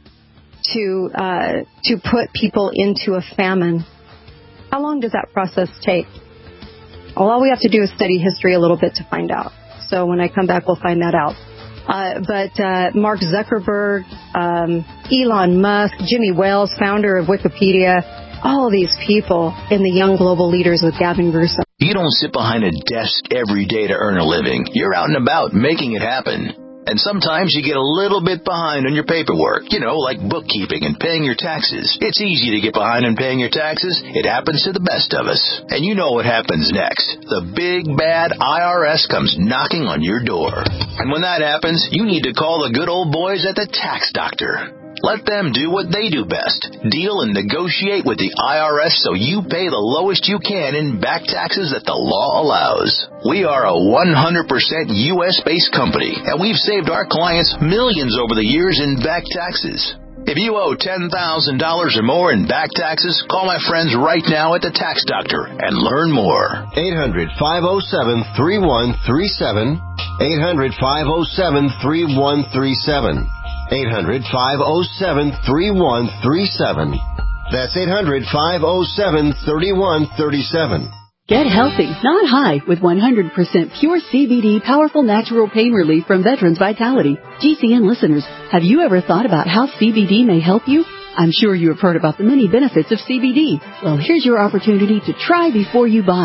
to, uh, to put people into a famine? How long does that process take? Well, all we have to do is study history a little bit to find out. So when I come back, we'll find that out. Uh, but, uh, Mark Zuckerberg, um, Elon Musk, Jimmy Wales, founder of Wikipedia, all of these people in the Young Global Leaders with Gavin Grusom. You don't sit behind a desk every day to earn a living. You're out and about making it happen. And sometimes you get a little bit behind on your paperwork, you know, like bookkeeping and paying your taxes. It's easy to get behind on paying your taxes. It happens to the best of us. And you know what happens next. The big, bad I R S comes knocking on your door. And when that happens, you need to call the good old boys at the Tax Doctor. Let them do what they do best. Deal and negotiate with the I R S so you pay the lowest you can in back taxes that the law allows. We are a one hundred percent U S-based company, and we've saved our clients millions over the years in back taxes. If you owe ten thousand dollars or more in back taxes, call my friends right now at the Tax Doctor and learn more. eight hundred, five oh seven, three one three seven. eight hundred, five oh seven, three one three seven. eight hundred, five oh seven, three one three seven. That's eight hundred, five oh seven, three one three seven. Get healthy, not high, with one hundred percent pure C B D powerful natural pain relief from Veterans Vitality. G C N listeners, have you ever thought about how C B D may help you? I'm sure you have heard about the many benefits of C B D. Well, here's your opportunity to try before you buy.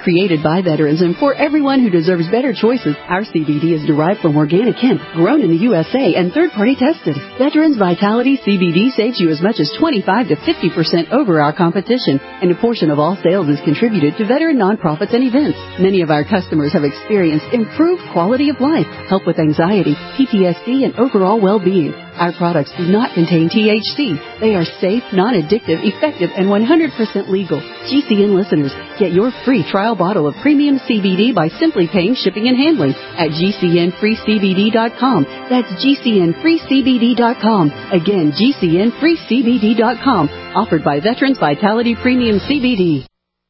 Created by veterans and for everyone who deserves better choices, our C B D is derived from organic hemp, grown in the U S A and third-party tested. Veterans Vitality C B D saves you as much as twenty-five to fifty percent over our competition, and a portion of all sales is contributed to veteran nonprofits and events. Many of our customers have experienced improved quality of life, help with anxiety, P T S D, and overall well-being. Our products do not contain T H C. They are safe, non-addictive, effective, and one hundred percent legal. G C N listeners, get your free trial bottle of premium C B D by simply paying shipping and handling at G C N free C B D dot com. That's G C N free C B D dot com. Again, G C N free C B D dot com. Offered by Veterans Vitality Premium C B D.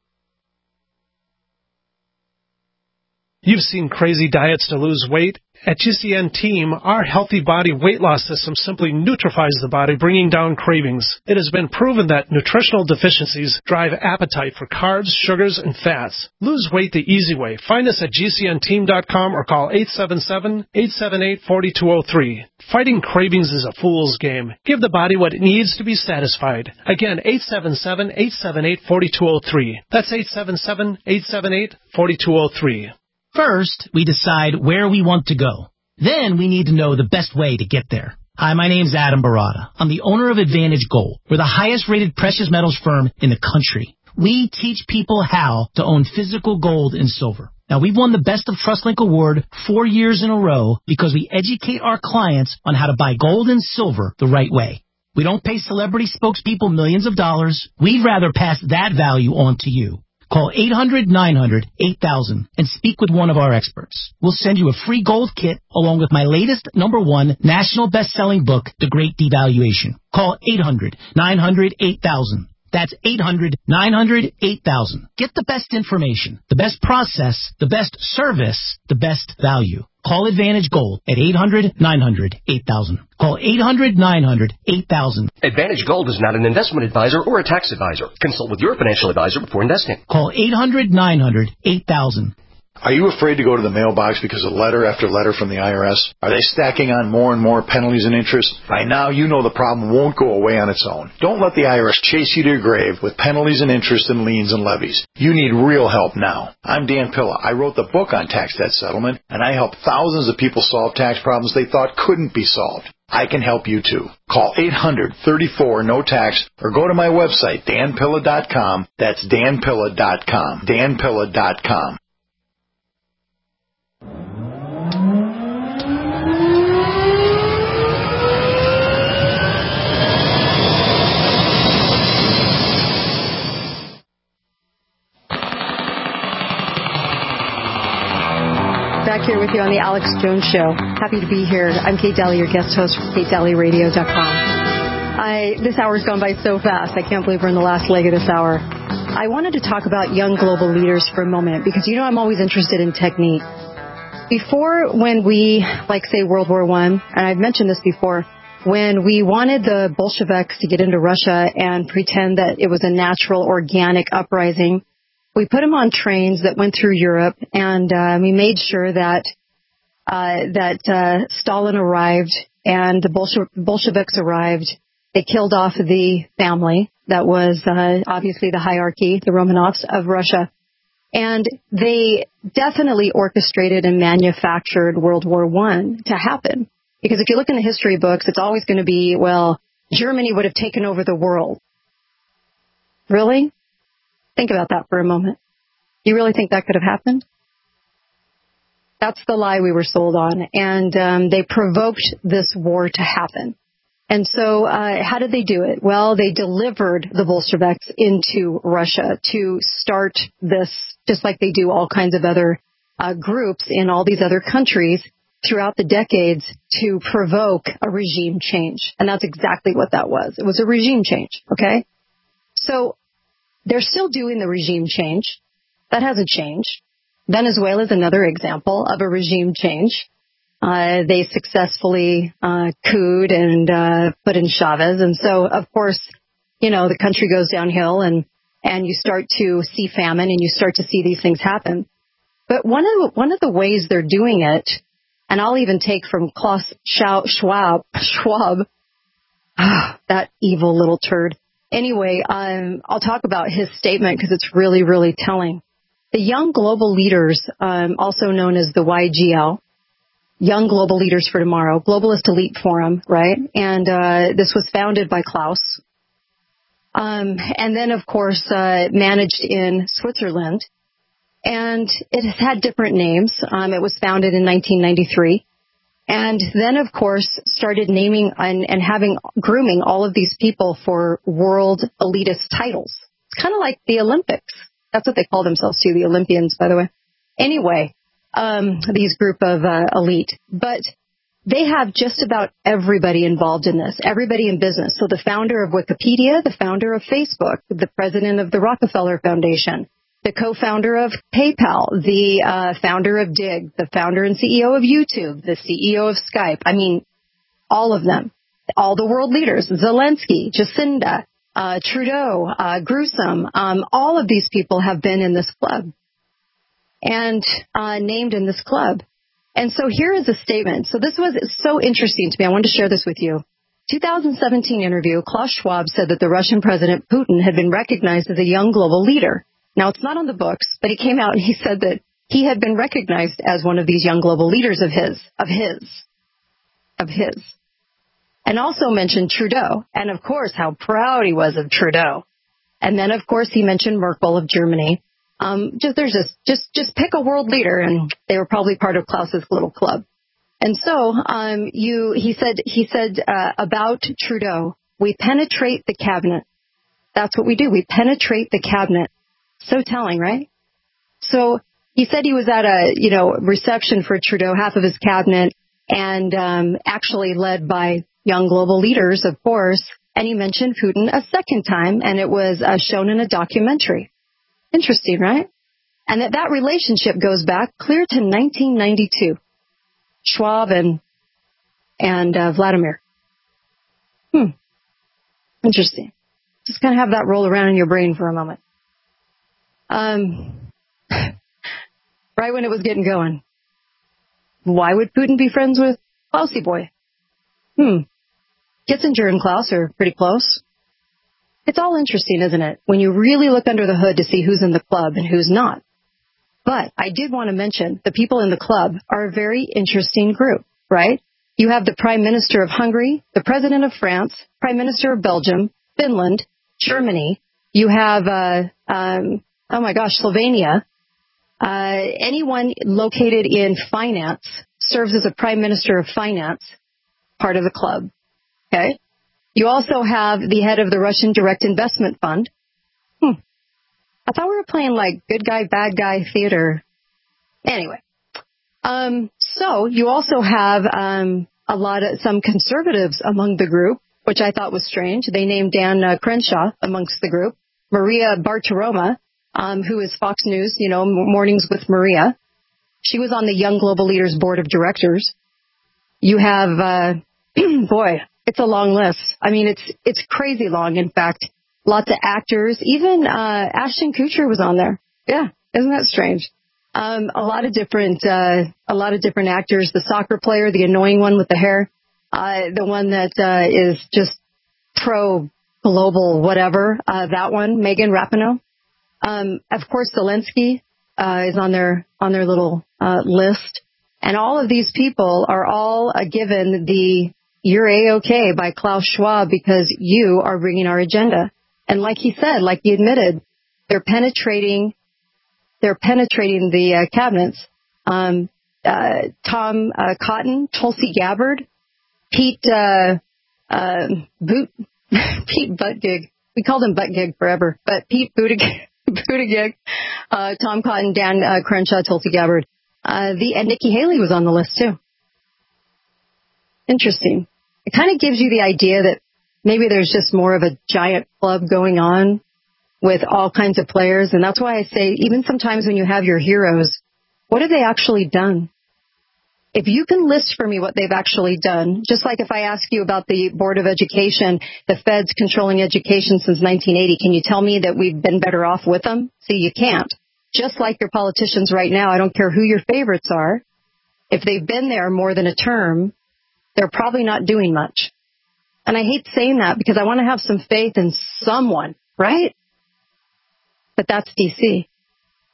You've seen crazy diets to lose weight. At G C N Team, our Healthy Body Weight Loss System simply neutralizes the body, bringing down cravings. It has been proven that nutritional deficiencies drive appetite for carbs, sugars, and fats. Lose weight the easy way. Find us at G C N team dot com or call eight seven seven, eight seven eight, four two zero three. Fighting cravings is a fool's game. Give the body what it needs to be satisfied. Again, eight seven seven, eight seven eight, four two zero three. That's eight seven seven, eight seven eight, four two zero three. First, we decide where we want to go. Then we need to know the best way to get there. Hi, my name's Adam Barada. I'm the owner of Advantage Gold. We're the highest rated precious metals firm in the country. We teach people how to own physical gold and silver. Now, we've won the Best of TrustLink Award four years in a row because we educate our clients on how to buy gold and silver the right way. We don't pay celebrity spokespeople millions of dollars. We'd rather pass that value on to you. Call eight hundred, nine hundred, eight thousand and speak with one of our experts. We'll send you a free gold kit along with my latest number one national best-selling book, The Great Devaluation. Call eight hundred, nine hundred, eight thousand. That's eight hundred, nine hundred, eight thousand. Get the best information, the best process, the best service, the best value. Call Advantage Gold at eight hundred, nine hundred, eight thousand. Call eight hundred, nine hundred, eight thousand. Advantage Gold is not an investment advisor or a tax advisor. Consult with your financial advisor before investing. Call eight hundred, nine hundred, eight thousand. Are you afraid to go to the mailbox because of letter after letter from the I R S? Are they stacking on more and more penalties and interest? By now, you know the problem won't go away on its own. Don't let the I R S chase you to your grave with penalties and interest and liens and levies. You need real help now. I'm Dan Pilla. I wrote the book on tax debt settlement, and I help thousands of people solve tax problems they thought couldn't be solved. I can help you too. Call eight hundred, thirty-four, no tax or go to my website, dan pilla dot com. That's dan pilla dot com. dan pilla dot com. Back here with you on the Alex Jones Show. Happy to be here. I'm Kate Daly, your guest host for Kate Daly Radio dot com. I, this hour's gone by so fast. I can't believe we're in the last leg of this hour. I wanted to talk about young global leaders for a moment because, you know, I'm always interested in technique. Before, when we, like, say, World War One, and I've mentioned this before, when we wanted the Bolsheviks to get into Russia and pretend that it was a natural, organic uprising, we put them on trains that went through Europe, and uh, we made sure that uh, that uh, Stalin arrived and the Bolshe- Bolsheviks arrived. They killed off the family that was uh, obviously the hierarchy, the Romanovs of Russia. And they definitely orchestrated and manufactured World War One to happen. Because if you look in the history books, it's always going to be, well, Germany would have taken over the world. Really? Think about that for a moment. You really think that could have happened? That's the lie we were sold on. And um, they provoked this war to happen. And so uh, how did they do it? Well, they delivered the Bolsheviks into Russia to start this, just like they do all kinds of other uh, groups in all these other countries throughout the decades to provoke a regime change. And that's exactly what that was. It was a regime change, okay? So they're still doing the regime change. That hasn't changed. Venezuela is another example of a regime change. Uh, they successfully uh, couped and uh, put in Chavez. And so, of course, you know, the country goes downhill and, and you start to see famine and you start to see these things happen. But one of the, one of the ways they're doing it, and I'll even take from Klaus Schwab, Schwab, that evil little turd. Anyway, um, I'll talk about his statement because it's really, really telling. the Young Global Leaders, um, also known as the Y G L, Young Global Leaders for Tomorrow, Globalist Elite Forum, right? And uh, this was founded by Klaus. Um, and then, of course, uh, managed in Switzerland. And it has had different names. Um, it was founded in nineteen ninety-three. And then, of course, started naming and, and having, grooming all of these people for world elitist titles. It's kind of like the Olympics. That's what they call themselves too, the Olympians, by the way. Anyway, um, these group of uh, elite. But they have just about everybody involved in this, everybody in business. So the founder of Wikipedia, the founder of Facebook, the president of the Rockefeller Foundation, the co-founder of PayPal, the uh, founder of Dig, the founder and C E O of YouTube, the C E O of Skype. I mean, all of them, all the world leaders, Zelensky, Jacinda, uh, Trudeau, uh, Gruesome, um, all of these people have been in this club and uh, named in this club. And so here is a statement. So this was so interesting to me. I wanted to share this with you. two thousand seventeen interview, Klaus Schwab said that the Russian President Putin had been recognized as a young global leader. Now, it's not on the books, but he came out and he said that he had been recognized as one of these young global leaders of his, of his, of his. And also mentioned Trudeau, and of course, how proud he was of Trudeau. And then, of course, he mentioned Merkel of Germany. Um, just, there's just, just, just pick a world leader, and they were probably part of Klaus's little club. And so, um, you, he said, he said, uh, about Trudeau, we penetrate the cabinet. That's what we do. We penetrate the cabinet. So telling, right? So he said he was at a, you know, reception for Trudeau, half of his cabinet, and um, actually led by young global leaders, of course. And he mentioned Putin a second time, and it was uh, shown in a documentary. Interesting, right? And that that relationship goes back clear to nineteen ninety-two. Schwab and and uh, Vladimir. Hmm. Interesting. Just kind of have that roll around in your brain for a moment. Um, right when it was getting going. Why would Putin be friends with Klausy boy? Hmm. Kissinger and Klaus are pretty close. It's all interesting, isn't it? When you really look under the hood to see who's in the club and who's not. But I did want to mention the people in the club are a very interesting group, right? You have the Prime Minister of Hungary, the President of France, Prime Minister of Belgium, Finland, Germany. You have, uh, um, oh my gosh, Slovenia. Uh, anyone located in finance serves as a Prime Minister of Finance, part of the club. Okay. You also have the head of the Russian Direct Investment Fund. Hmm. I thought we were playing like good guy, bad guy theater. Anyway. Um, so you also have, um, a lot of, some conservatives among the group, which I thought was strange. They named Dan uh, Crenshaw amongst the group. Maria Bartiromo, um, who is Fox News, you know, Mornings with Maria. She was on the Young Global Leaders Board of Directors. You have, uh, boy, it's a long list. I mean, it's, it's crazy long. In fact, lots of actors, even, uh, Ashton Kutcher was on there. Yeah. Isn't that strange? Um, a lot of different, uh, a lot of different actors, the soccer player, the annoying one with the hair, uh, the one that, uh, is just pro global, whatever, uh, that one, Megan Rapinoe. Um, of course, Zelensky, uh, is on their, on their little, uh, list. And all of these people are all uh, given the "you're A-okay" by Klaus Schwab because you are bringing our agenda. And like he said, like he admitted, they're penetrating, they're penetrating the uh, cabinets. Um, uh, Tom uh, Cotton, Tulsi Gabbard, Pete, uh, uh, Boot, Pete Buttigieg. We called him Buttigieg forever, but Pete Buttigieg, Buttigieg, uh, Tom Cotton, Dan uh, Crenshaw, Tulsi Gabbard. Uh, the, and Nikki Haley was on the list too. Interesting. It kind of gives you the idea that maybe there's just more of a giant club going on with all kinds of players. And that's why I say, even sometimes when you have your heroes, what have they actually done? If you can list for me what they've actually done, just like if I ask you about the Board of Education, the Feds controlling education since nineteen eighty, can you tell me that we've been better off with them? See, you can't. Just like your politicians right now, I don't care who your favorites are. If they've been there more than a term, they're probably not doing much. And I hate saying that because I want to have some faith in someone, right? But that's D C.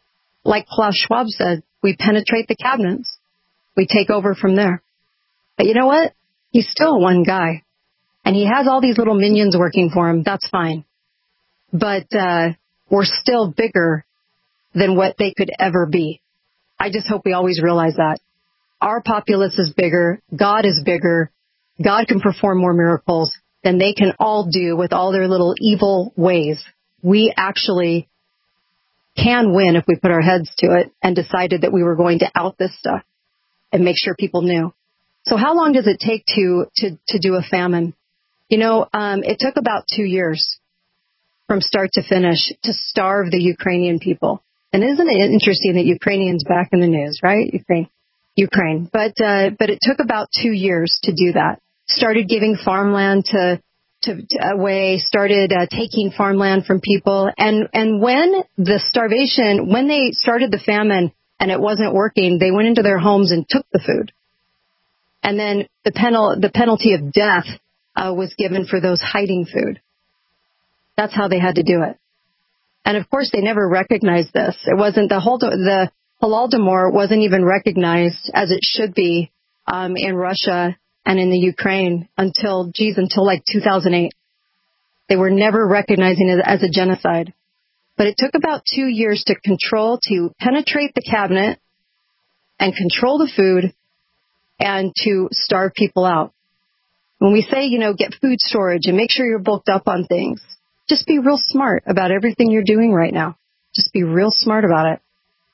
like Klaus Schwab said, we penetrate the cabinets. We take over from there. But you know what? He's still one guy. And he has all these little minions working for him. That's fine. But uh, we're still bigger than what they could ever be. I just hope we always realize that. Our populace is bigger. God is bigger. God can perform more miracles than they can all do with all their little evil ways. We actually can win if we put our heads to it and decided that we were going to out this stuff and make sure people knew. So how long does it take to, to, to do a famine? You know, um, it took about two years from start to finish to starve the Ukrainian people. And isn't it interesting that Ukrainians back in the news, right? Ukraine, Ukraine. But, uh, but it took about two years to do that. Started giving farmland to, to, to away, started uh, taking farmland from people. And, and when the starvation, when they started the famine and it wasn't working, they went into their homes and took the food. And then the penal, the penalty of death uh, was given for those hiding food. That's how they had to do it. And of course, they never recognized this. It wasn't the whole, the Holodomor wasn't even recognized as it should be um, in Russia and in the Ukraine until, geez, until like two thousand eight. They were never recognizing it as a genocide. But it took about two years to control, to penetrate the cabinet and control the food and to starve people out. When we say, you know, get food storage and make sure you're bulked up on things, just be real smart about everything you're doing right now. Just be real smart about it.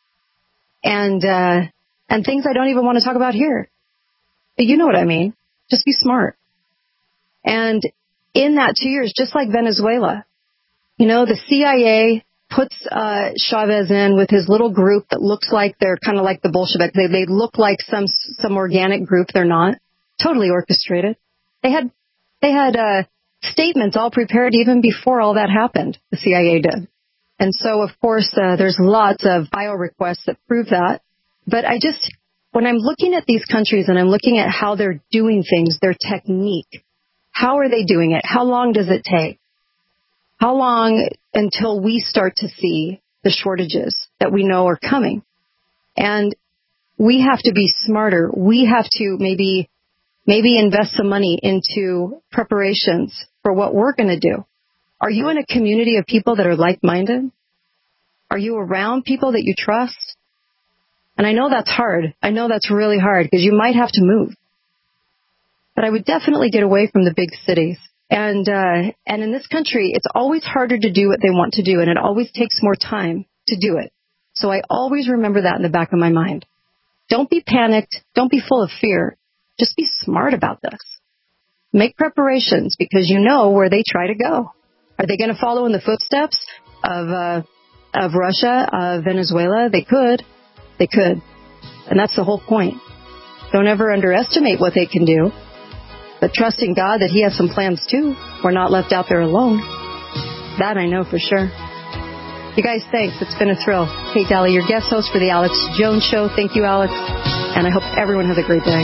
And, uh, and things I don't even want to talk about here. But you know what I mean. Just be smart. And in that two years, just like Venezuela, you know, the C I A puts, uh, Chavez in with his little group that looks like they're kind of like the Bolsheviks. They, they look like some, some organic group. They're not. Totally orchestrated. They had, they had, uh, statements all prepared even before all that happened, the C I A did. And so, of course, uh, there's lots of I O requests that prove that. But I just, when I'm looking at these countries and I'm looking at how they're doing things, their technique, how are they doing it? How long does it take? How long until we start to see the shortages that we know are coming? And we have to be smarter. We have to maybe Maybe invest some money into preparations for what we're going to do. Are you in a community of people that are like-minded? Are you around people that you trust? And I know that's hard. I know that's really hard because you might have to move. But I would definitely get away from the big cities. And uh, and in this country, it's always harder to do what they want to do, and it always takes more time to do it. So I always remember that in the back of my mind. Don't be panicked. Don't be full of fear. Just be smart about this. Make preparations because you know where they try to go. Are they going to follow in the footsteps of uh, of Russia, of Venezuela? They could. They could. And that's the whole point. Don't ever underestimate what they can do. But trust in God that He has some plans too. We're not left out there alone. That I know for sure. You guys, thanks. It's been a thrill. Kate Daly, your guest host for the Alex Jones Show. Thank you, Alex. And I hope everyone has a great day.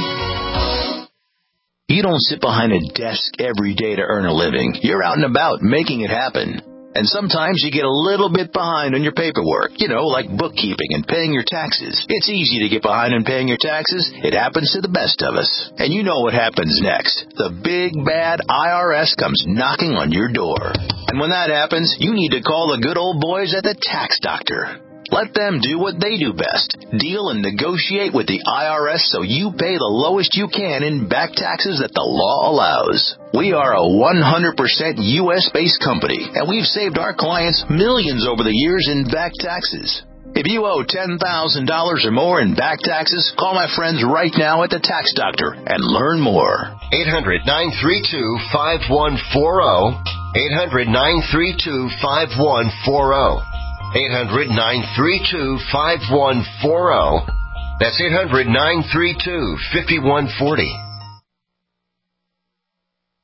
You don't sit behind a desk every day to earn a living. You're out and about making it happen. And sometimes you get a little bit behind on your paperwork, you know, like bookkeeping and paying your taxes. It's easy to get behind on paying your taxes. It happens to the best of us. And you know what happens next. The big, bad I R S comes knocking on your door. And when that happens, you need to call the good old boys at the Tax Doctor. Let them do what they do best. Deal and negotiate with the I R S so you pay the lowest you can in back taxes that the law allows. We are a one hundred percent U S-based company, and we've saved our clients millions over the years in back taxes. If you owe ten thousand dollars or more in back taxes, call my friends right now at the Tax Doctor and learn more. eight hundred, nine three two, five one four zero. eight hundred, nine three two, five one four zero. eight hundred, nine three two, five one four zero. That's eight hundred, nine three two, five one four zero.